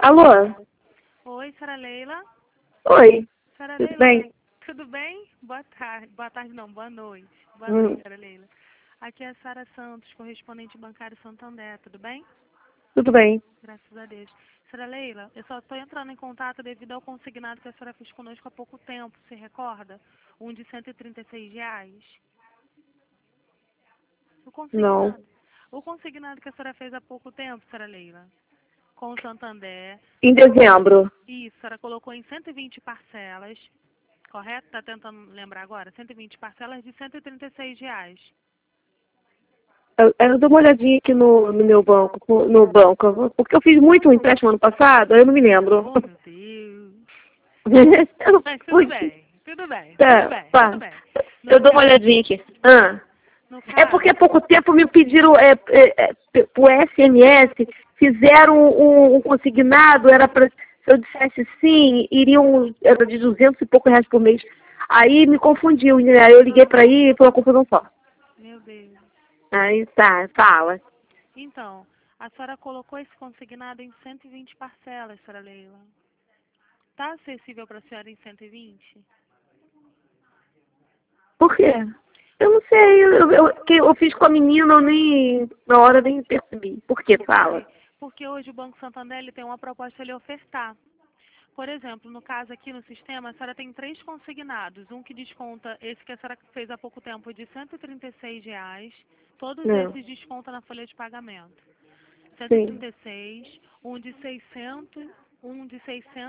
Alô? Oi, Sra. Leila. Oi, Sra. tudo Leila, bem? tudo bem? Boa tarde. Boa tarde não, boa noite. Boa noite, Sra. Leila. Aqui é a Sara Santos, correspondente bancário Santander, tudo bem? Tudo bem. Graças a Deus. Sra. Leila, eu só estou entrando em contato devido ao consignado que a senhora fez conosco há pouco tempo, se recorda? Um de R$ 136. O Não. consignado. O consignado que a senhora fez há pouco tempo, Sra. Leila, com o Santander. Em dezembro. Isso, a senhora colocou em 120 parcelas, correto? Está tentando lembrar agora? 120 parcelas de R$ 136. Eu dou uma olhadinha aqui no meu banco, porque eu fiz muito empréstimo ano passado, eu não me lembro. Oh, meu Deus. Eu não Mas fui. tudo bem, tudo bem, Tá, tudo bem, tá. tudo bem. Eu dou uma olhadinha aqui. No É porque há caso, pouco tempo me pediram, por SMS, fizeram um consignado, era para, se eu dissesse sim, era de 200 e poucos reais por mês. Aí me confundiu, né? Aí eu liguei para aí e foi uma confusão só. meu Deus. Aí tá, fala. Então, a senhora colocou esse consignado em 120 parcelas, Sra. Leila. Está acessível para a senhora em 120? Por quê? Eu não sei, que eu fiz com a menina, na hora nem percebi. Por quê? Fala. Porque hoje o Banco Santander ele tem uma proposta a lhe ofertar. Por exemplo, no caso aqui no sistema, a senhora tem 3 consignados. Um que desconta, esse que a senhora fez há pouco tempo, de R$ 136. Todos Não. esses descontam na folha de pagamento. Sim. 136, um de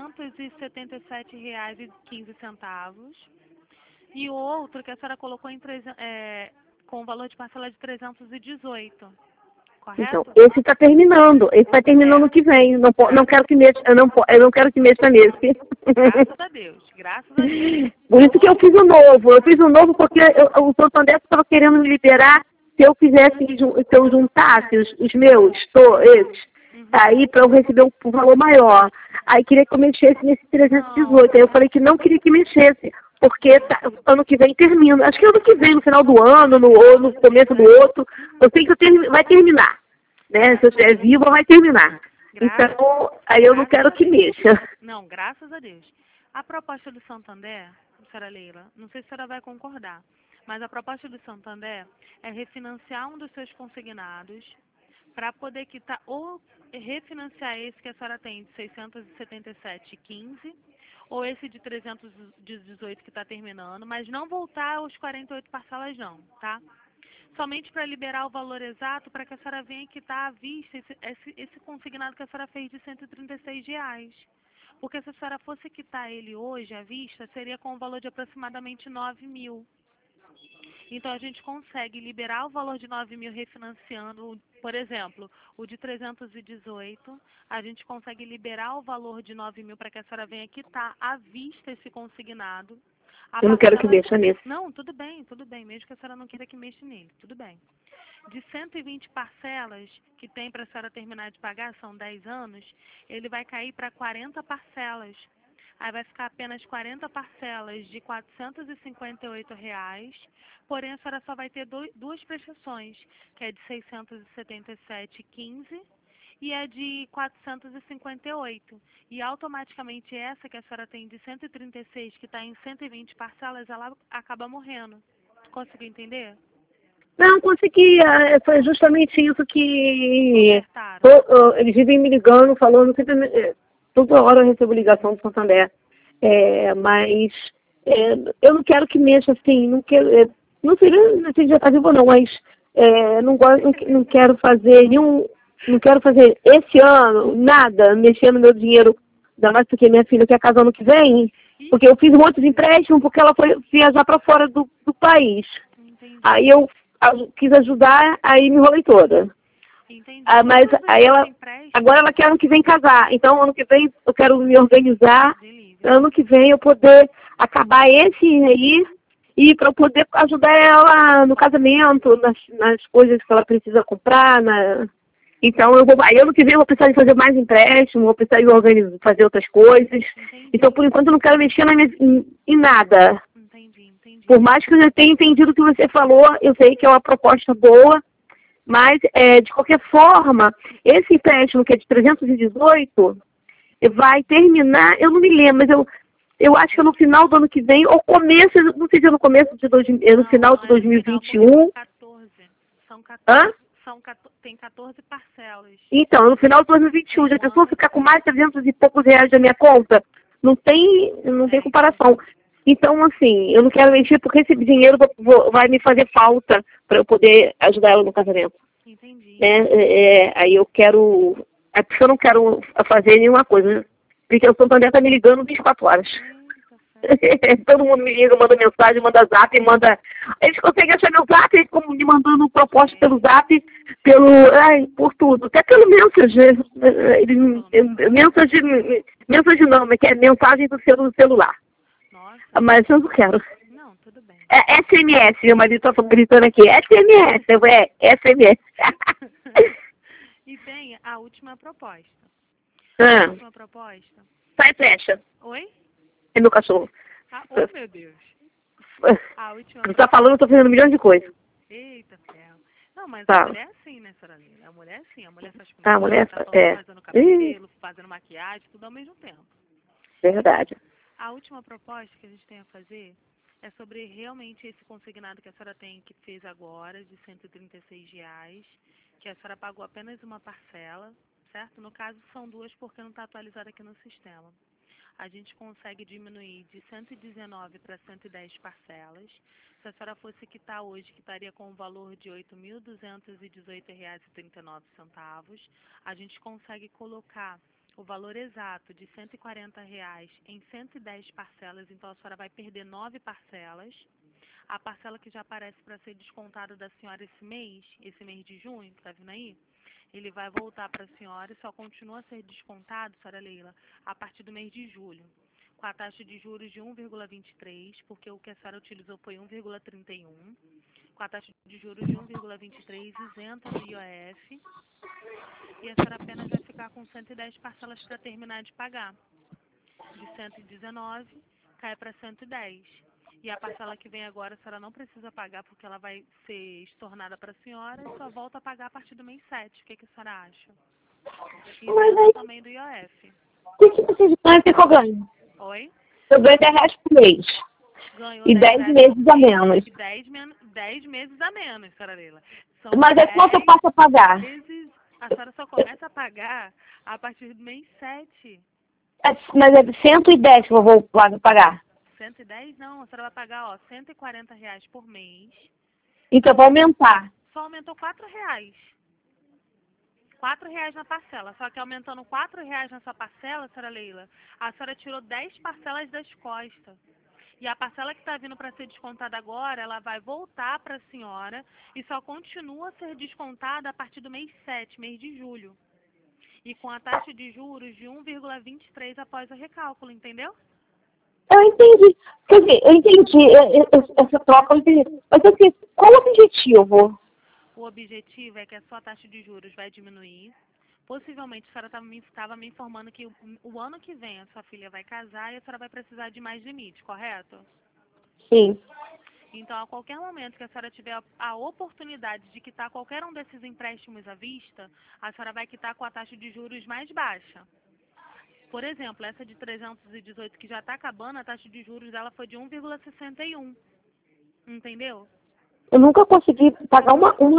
R$ 677,15. E o outro que a senhora colocou com o valor de parcela de 318, Então, correto? esse está terminando. Esse vai terminar no que vem. Não quero que mexa, eu não quero que mexa nesse. Graças a Deus, graças a Deus. Por isso que eu fiz o novo. Eu fiz o novo porque o Santander estava querendo me liberar se eu juntasse os meus, esses, aí para eu receber um valor maior. Aí queria que eu mexesse nesse 318. Aí eu falei que não queria que mexesse, porque ano que vem termina. Acho que ano que vem, no final do ano, ou no começo do outro, eu sei que vai terminar. Né? Se eu estiver viva, vai terminar. Então, aí eu não quero que mexa. Não, graças a Deus. A proposta do Santander, Sra. Leila, não sei se a senhora vai concordar, mas a proposta do Santander é refinanciar um dos seus consignados para poder quitar ou refinanciar esse que a senhora tem de 677,15 ou esse de 318 que está terminando, mas não voltar aos 48 parcelas não, tá? Somente para liberar o valor exato para que a senhora venha quitar à vista esse consignado que a senhora fez de R$ 136. Porque se a senhora fosse quitar ele hoje à vista, seria com um valor de aproximadamente 9.000. Então a gente consegue liberar o valor de 9.000 refinanciando, por exemplo, o de 318, a gente consegue liberar o valor de 9.000 para que a senhora venha quitar à vista esse consignado. Eu não quero que mexa nesse. Não, tudo bem, mesmo que a senhora não queira que mexa nele, tudo bem. De 120 parcelas que tem para a senhora terminar de pagar, são 10 anos, ele vai cair para 40 parcelas. Aí vai ficar apenas 40 parcelas de R$ 458, porém a senhora só vai ter duas prestações, que é de R$ 677,15 e a de 458. E automaticamente essa que a senhora tem de 136, que está em 120 parcelas, ela acaba morrendo. Conseguiu entender? Não, consegui. Foi justamente isso que Ofertaram. eles vivem me ligando, falando sempre. Toda hora eu recebo ligação do Santander. Mas eu não quero que mexa assim, não quero. Não sei se já está vivo ou não, mas não quero fazer nenhum. Não quero fazer esse ano nada, mexendo no meu dinheiro, ainda mais porque minha filha quer casar ano que vem, porque eu fiz um monte de empréstimo porque ela foi viajar para fora do país. Entendi. Aí eu quis ajudar, aí me enrolei toda. Entendi. Mas aí agora ela quer ano que vem casar. Então ano que vem eu quero me organizar, para ano que vem eu poder acabar esse aí e para eu poder ajudar ela no casamento, nas coisas que ela precisa comprar. Então aí ano que vem eu vou precisar de fazer mais empréstimo, vou precisar de fazer outras coisas. Entendi. Então por enquanto eu não quero mexer em nada. Entendi. Por mais que eu já tenha entendido o que você falou, eu sei que é uma proposta boa, mas, de qualquer forma, esse empréstimo que é de 318, vai terminar, eu não me lembro, mas eu acho que é no final do ano que vem, ou começo, não sei se é no começo de no final de 2021. São 14. Hã? Tem 14 parcelas. Então, no final de 2021, já pensou ficar com mais de 300 e poucos reais da minha conta? Não tem comparação. Então, assim, eu não quero mexer porque esse dinheiro vai me fazer falta para eu poder ajudar ela no casamento. Entendi. Aí eu quero... É porque eu não quero fazer nenhuma coisa. Porque o Santander está me ligando 24 horas. Todo mundo me liga, manda mensagem, manda zap, manda... Eles conseguem achar meu zap, eles ficam me mandando proposta pelo zap, por tudo. Até pelo Messenger. Mensagem não, mas que é mensagem do celular. Nossa. Mas eu não quero. Não, tudo bem. É SMS, meu marido está gritando aqui. SMS, SMS. E tem a última proposta. A última proposta. Sai flecha. Oi? É meu cachorro. Oh, meu Deus. A última Você tá falando, eu tô fazendo milhões de coisas. Eita, ferro. Não, mas Tá. a mulher é assim, né, senhora Lina? A mulher é assim. A mulher faz A mulher fazendo cabelo, fazendo maquiagem, tudo ao mesmo tempo. Verdade. A última proposta que a gente tem a fazer é sobre realmente esse consignado que a senhora tem, que fez agora, de R$ 136, que a senhora pagou apenas uma parcela, certo? No caso, são duas porque não está atualizado aqui no sistema. A gente consegue diminuir de 119 para 110 parcelas. Se a senhora fosse quitar hoje, quitaria com o valor de R$ 8.218,39. A gente consegue colocar o valor exato de R$ 140 em 110 parcelas, então a senhora vai perder 9 parcelas. A parcela que já aparece para ser descontada da senhora esse mês de junho, que está vindo aí, ele vai voltar para a senhora e só continua a ser descontado, senhora Leila, a partir do mês de julho, com a taxa de juros de 1,23, porque o que a senhora utilizou foi 1,31, com a taxa de juros de 1,23 isenta do IOF, e a senhora apenas vai ficar com 110 parcelas para terminar de pagar. De 119 cai para 110. E a parcela que vem agora a senhora não precisa pagar porque ela vai ser estornada para a senhora e só volta a pagar a partir do mês 7. O que a senhora acha? Isenta também do IOF. O que vocês ganham? O que eu ganho? Oi? Eu ganho R$10 por mês. Ganhou E 10 meses a menos. E 10 meses a menos, senhora Leila. Mas é quanto eu passo a pagar? A senhora só começa a pagar a partir do mês 7. Mas é 110 que eu vou pagar. 110 não, a senhora vai pagar, R$ 140 por mês. Então vai aumentar. Só aumentou R$4. R$4 na parcela. Só que aumentando R$4 nessa parcela, senhora Leila, a senhora tirou 10 parcelas das costas. E a parcela que está vindo para ser descontada agora, ela vai voltar para a senhora e só continua a ser descontada a partir do mês 7, mês de julho. E com a taxa de juros de 1,23 após o recálculo, entendeu? Eu entendi. Quer dizer, eu entendi essa troca, eu entendi. Mas assim, qual o objetivo? O objetivo é que a sua taxa de juros vai diminuir. Possivelmente, a senhora estava me informando que o ano que vem a sua filha vai casar e a senhora vai precisar de mais limite, correto? Sim. Então, a qualquer momento que a senhora tiver a oportunidade de quitar qualquer um desses empréstimos à vista, a senhora vai quitar com a taxa de juros mais baixa. Por exemplo, essa de 318 que já está acabando, a taxa de juros dela foi de 1,61. Entendeu? Eu nunca consegui pagar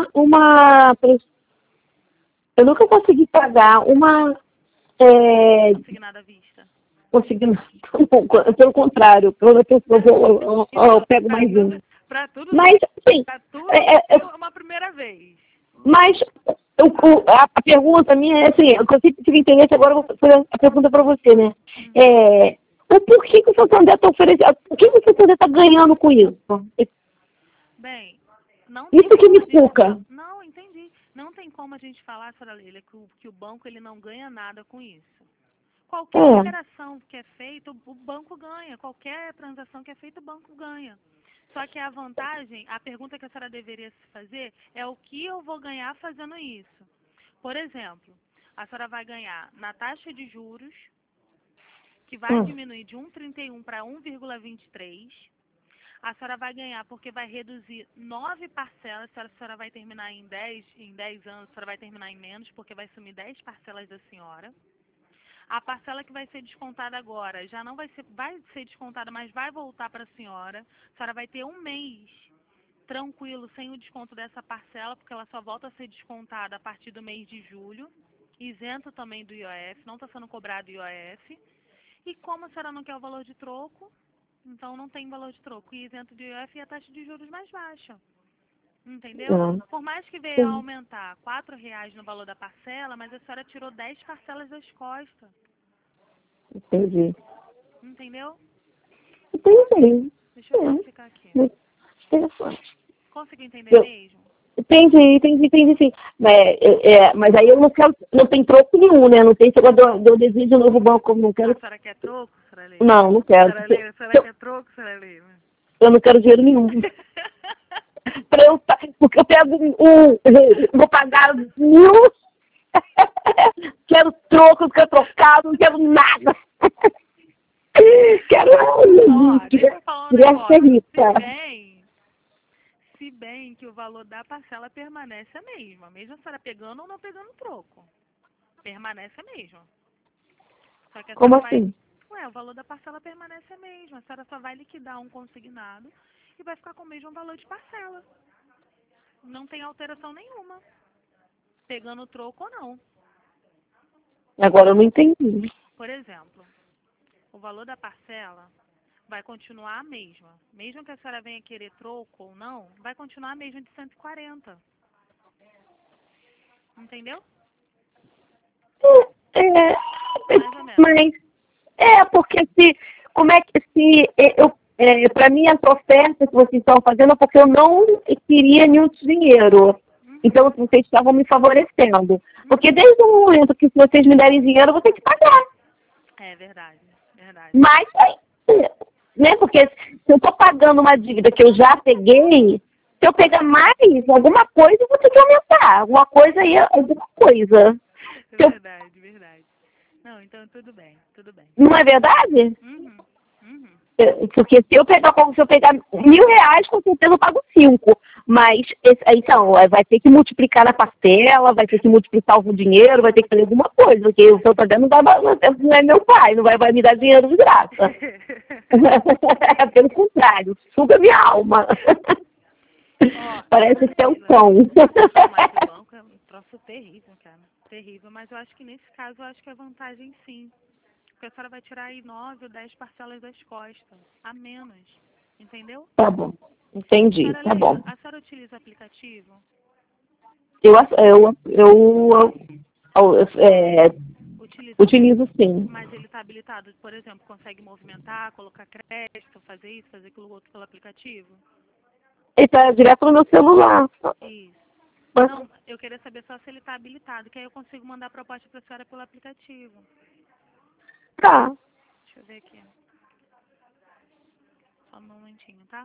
eu nunca consegui pagar uma... Consignada à vista. Conseguindo, pelo contrário, quando eu pego mais um. Para tudo, Mas, sim, para tudo é uma primeira vez. Mas a pergunta minha é assim, eu sempre tive interesse, agora eu vou fazer a pergunta para você, né? O porquê que o Santander está oferecendo, o que o Santander está ganhando com isso? Bem, não tem isso que me cuca. Não, entendi. Não tem como a gente falar, senhora Leila, que o banco ele não ganha nada com isso. Qualquer operação que é feita, o banco ganha. Qualquer transação que é feita, o banco ganha. Só que a vantagem, a pergunta que a senhora deveria se fazer é o que eu vou ganhar fazendo isso. Por exemplo, a senhora vai ganhar na taxa de juros, que vai diminuir de 1,31 para 1,23. A senhora vai ganhar porque vai reduzir 9 parcelas, a senhora vai terminar em 10 anos, a senhora vai terminar em menos, porque vai sumir 10 parcelas da senhora. A parcela que vai ser descontada agora já não vai ser descontada, mas vai voltar para a senhora. A senhora vai ter um mês tranquilo, sem o desconto dessa parcela, porque ela só volta a ser descontada a partir do mês de julho, isento também do IOF, não está sendo cobrado IOF. E como a senhora não quer o valor de troco, então não tem valor de troco. E isento do IOF e a taxa de juros mais baixa. Entendeu? Por mais que venha a aumentar R$ 4 no valor da parcela, mas a senhora tirou 10 parcelas das costas. Entendi. Entendeu? Entendi. Deixa eu verificar aqui. Muito interessante. Conseguiu entender mesmo? Entendi, sim. Mas aí eu não tem troco nenhum, né? Não tem esse negócio de eu desejo de novo banco, não quero. A senhora quer troco, senhora Leila? Não quero. A senhora quer troco, senhora Leila? Eu não quero dinheiro nenhum. Porque eu pego vou pagar 1.000, quero troco, quero trocado, não quero nada. Deixa eu falar um negócio. Se bem que o valor da parcela permanece a mesma, mesmo a senhora pegando ou não pegando troco. Permanece a mesma. Só que a Como senhora assim? o valor da parcela permanece a mesma. A senhora só vai liquidar um consignado e vai ficar com o mesmo valor de parcela. Não tem alteração nenhuma. Pegando troco ou não. Agora eu não entendi. Por exemplo, o valor da parcela vai continuar a mesma. Mesmo que a senhora venha querer troco ou não, vai continuar a mesma de 140. Entendeu? Mais ou menos. Mas porque como é que para mim essa oferta que vocês estão fazendo é porque eu não queria nenhum dinheiro. Então vocês estavam me favorecendo. Porque desde o momento que vocês me derem dinheiro, eu vou ter que pagar. É verdade. Mas, né, porque se eu estou pagando uma dívida que eu já peguei, se eu pegar mais alguma coisa, eu vou ter que aumentar. Alguma coisa aí, alguma coisa. Verdade. Não, então tudo bem. Não é verdade? Uhum. Porque se eu pegar R$ 1.000, com certeza eu pago 5. Mas, então, vai ter que multiplicar na parcela, vai ter que multiplicar o dinheiro, vai ter que fazer alguma coisa, porque o seu Santander não é meu pai, não vai me dar dinheiro de graça. Pelo contrário, suga minha alma. Parece que é um pão. Mas o banco é um troço terrível, cara. Terrível, mas eu acho que nesse caso, eu acho que é vantagem sim. Porque a senhora vai tirar aí 9 ou 10 parcelas das costas, a menos. Entendeu? Tá bom. Entendi, tá bom. A senhora utiliza o aplicativo? Utilizo sim. Mas ele está habilitado, por exemplo, consegue movimentar, colocar crédito, fazer isso, fazer aquilo outro pelo aplicativo? Ele está direto no meu celular. Isso. Não, eu queria saber só se ele está habilitado, que aí eu consigo mandar a proposta para a senhora pelo aplicativo. Tá. Deixa eu ver aqui. Só um momentinho, tá?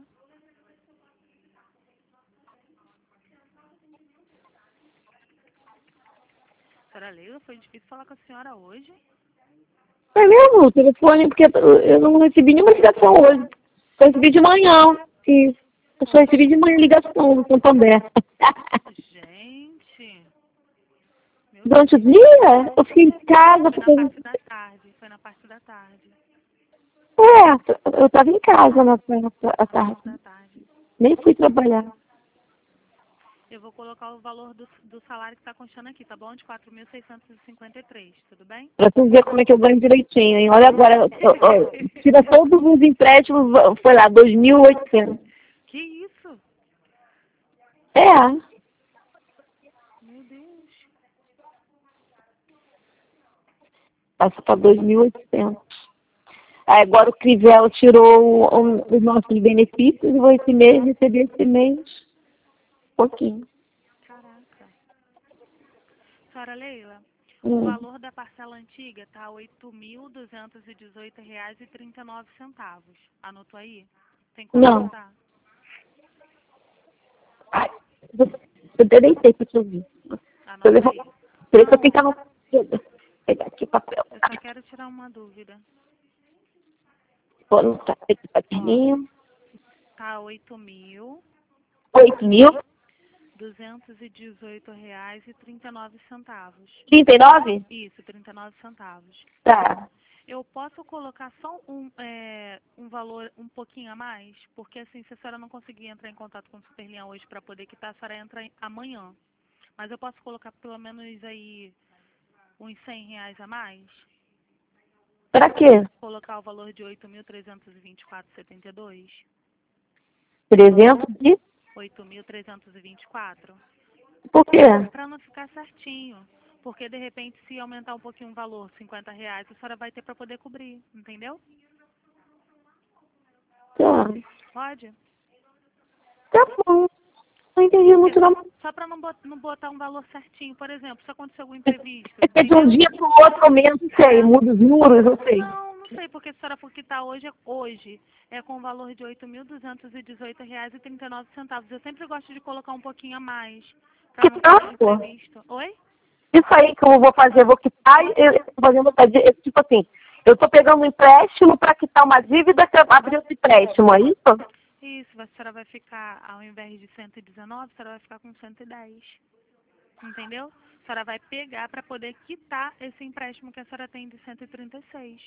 Senhora Leila, foi difícil falar com a senhora hoje? É mesmo? O telefone, porque eu não recebi nenhuma ligação hoje. Só recebi de manhã. Eu só recebi de manhã ligação do Santander. Gente. Durante o dia, eu fiquei em casa. Foi na parte da tarde. Eu estava em casa na tarde. Nem fui trabalhar. Eu vou colocar o valor do salário que está constando aqui, tá bom? De 4.653, tudo bem? Pra tu ver como é que eu ganho direitinho, hein? Olha agora, tira todos os empréstimos, foi lá, 2.800. Que isso? Meu Deus. Passa para 2.800. Aí agora o Crivella tirou os nossos benefícios e vou receber esse mês pouquinho. Caraca. Senhora Leila, o valor da parcela antiga está R$ 8.218,39. Anotou aí? Tem como anotar? Ai, eu até deitei para te ouvir. Anota aí. Peraí que eu tenho que anotar. Pegar aqui o papel. Eu só quero tirar uma dúvida. Vou anotar aqui, papininho. Tá 8.000. 8.000? R$218,39. 39? Isso, 39 centavos. Tá. Eu posso colocar só um valor um pouquinho a mais? Porque assim, se a senhora não conseguir entrar em contato com o Superlinha hoje para poder quitar, a senhora entra amanhã. Mas eu posso colocar pelo menos aí uns R$100 a mais? Pra quê? Colocar o valor de 8.324,72? 300 e... 8.324? Por quê? Para não ficar certinho. Porque de repente, se aumentar um pouquinho o valor, R$50, a senhora vai ter para poder cobrir, entendeu? Tá. Pode? Tá bom. Não entendi muito não. Só para não botar um valor certinho. Por exemplo, se acontecer algum imprevisto. É de um dia pro outro aumento, sei. Muda os juros, eu sei. Não sei, porque se a senhora for quitar hoje é com o valor de R$8.218,39. Eu sempre gosto de colocar um pouquinho a mais, para não ter imprevisto. Oi? Isso aí que eu vou fazer, vou quitar, eu tô fazendo, tipo assim, eu tô pegando um empréstimo para quitar uma dívida que abriu esse empréstimo, é isso? Isso, a senhora vai ficar, ao invés de 119, a senhora vai ficar com 110. Entendeu? A senhora vai pegar para poder quitar esse empréstimo que a senhora tem de 136.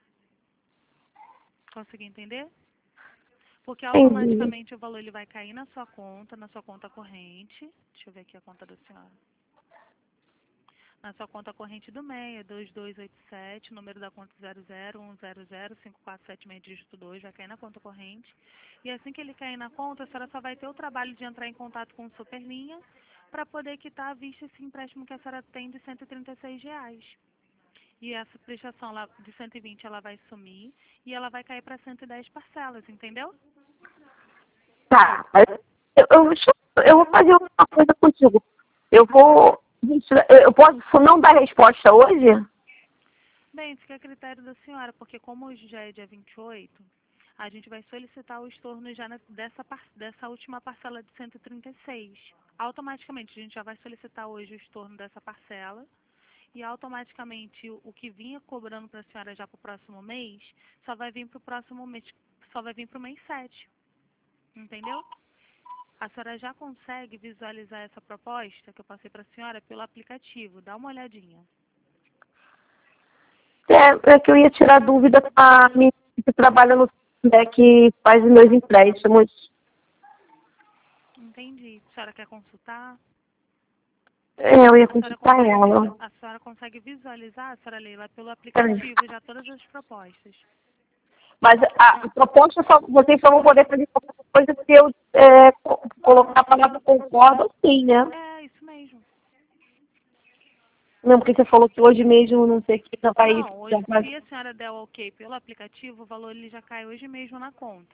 Consegui entender? Porque automaticamente o valor ele vai cair na sua conta corrente. Deixa eu ver aqui a conta da senhora. Na sua conta corrente do MEI, 2287, número da conta 00100547, dígito 2, vai cair na conta corrente. E assim que ele cair na conta, a senhora só vai ter o trabalho de entrar em contato com o Superlinha para poder quitar à vista esse empréstimo que a senhora tem de R$136. E essa prestação lá de 120 ela vai sumir e ela vai cair para 110 parcelas, entendeu? Tá. Eu vou fazer uma coisa contigo. Eu posso não dar resposta hoje? Bem, fica a critério da senhora, porque como hoje já é dia 28, a gente vai solicitar o estorno já dessa última parcela de 136. Automaticamente, a gente já vai solicitar hoje o estorno dessa parcela e automaticamente o que vinha cobrando para a senhora já para o próximo mês, só vai vir para o próximo mês, só vai vir para o mês 7. Entendeu? A senhora já consegue visualizar essa proposta que eu passei para a senhora pelo aplicativo. Dá uma olhadinha. É que eu ia tirar dúvida com a menina que trabalha no que faz os meus empréstimos. Entendi. A senhora quer consultar? Eu ia consultar ela. A senhora consegue visualizar, a senhora Leila, pelo aplicativo já todas as propostas. Mas a proposta, vocês só vão poder fazer qualquer coisa se eu colocar a palavra concordo, sim, né? É, isso mesmo. Não, porque você falou que hoje mesmo, não sei o que, já vai... Não, hoje, se a senhora der o ok pelo aplicativo, o valor ele já cai hoje mesmo na conta.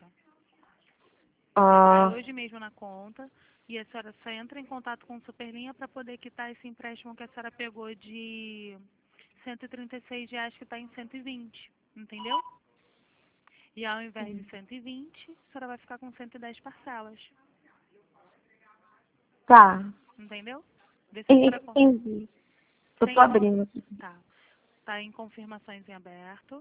Cai hoje mesmo na conta e a senhora só entra em contato com o Superlinha para poder quitar esse empréstimo que a senhora pegou de R$136 que está em 120, entendeu? E ao invés de 120, a senhora vai ficar com 110 parcelas. Tá. Entendeu? Entendi. Eu tô abrindo aqui. Tá. Tá em confirmações em aberto.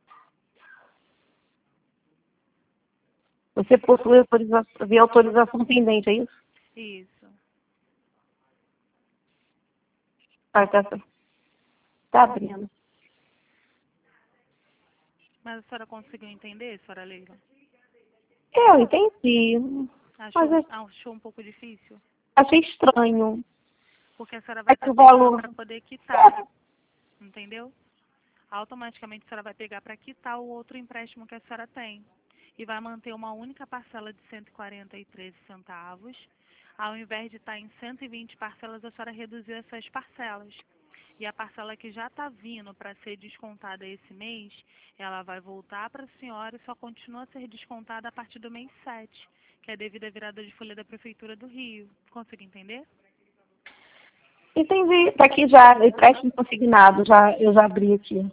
Você possui via autorização pendente, é isso? Isso. Tá abrindo. Mas a senhora conseguiu entender, senhora Leila? Eu entendi. Achou um pouco difícil? Achei estranho. Porque a senhora vai estar para poder quitar. Entendeu? Automaticamente a senhora vai pegar para quitar o outro empréstimo que a senhora tem. E vai manter uma única parcela de 143 centavos. Ao invés de estar em 120 parcelas, a senhora reduziu essas parcelas. E a parcela que já está vindo para ser descontada esse mês, ela vai voltar para a senhora e só continua a ser descontada a partir do mês 7, que é devido à virada de folha da Prefeitura do Rio. Conseguiu entender? Entendi. Tá aqui já, empréstimo consignado, eu já abri aqui.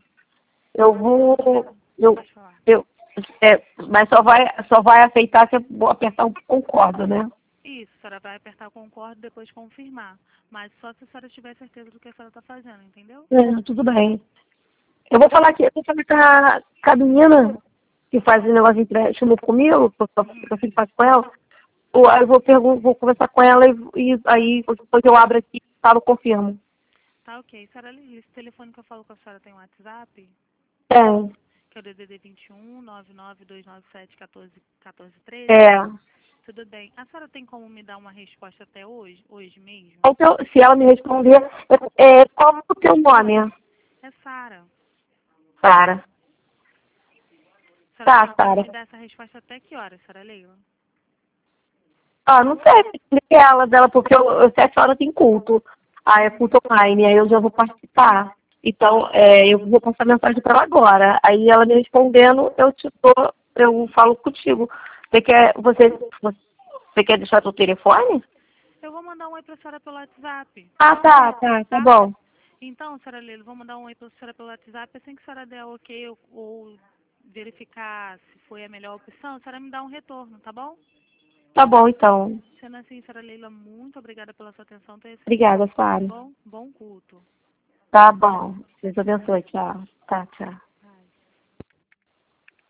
Mas só vai aceitar se eu apertar um concordo, né? Isso, a senhora vai apertar o concordo e depois confirmar. Mas só se a senhora tiver certeza do que a senhora está fazendo, entendeu? Tudo bem. Eu vou falar com a menina que faz o negócio de empréstimo comigo, que eu sempre faço com ela. Ou eu vou conversar com ela e aí depois eu abro aqui e falo, confirmo. Tá, ok. Senhora Lili, esse telefone que eu falo com a senhora tem um WhatsApp? Tem. Que é o DDD 21 99297 1413? É. Tudo bem. A senhora tem como me dar uma resposta até hoje? Hoje mesmo? Se ela me responder, qual é o teu nome? É Sara. Sara. A senhora Tá, tem como Sara. me dar essa resposta até que hora, senhora Leila? Ah, não sei se ela dela, porque 7 horas tem culto. Ah, é culto online, aí eu já vou participar. Então, eu vou passar mensagem para ela agora. Aí ela me respondendo, eu falo contigo. Você quer deixar teu telefone? Eu vou mandar um oi pra senhora pelo WhatsApp. Ah, tá bom. Então, senhora Leila, vou mandar um oi pra senhora pelo WhatsApp. Assim que a senhora der ok ou verificar se foi a melhor opção, a senhora me dá um retorno, tá bom? Tá bom, então. Sendo assim, senhora Leila, muito obrigada pela sua atenção. Tenha sempre Obrigada, um Sara. bom culto. Tá bom. Deus abençoe. Tchau. Tá, tchau.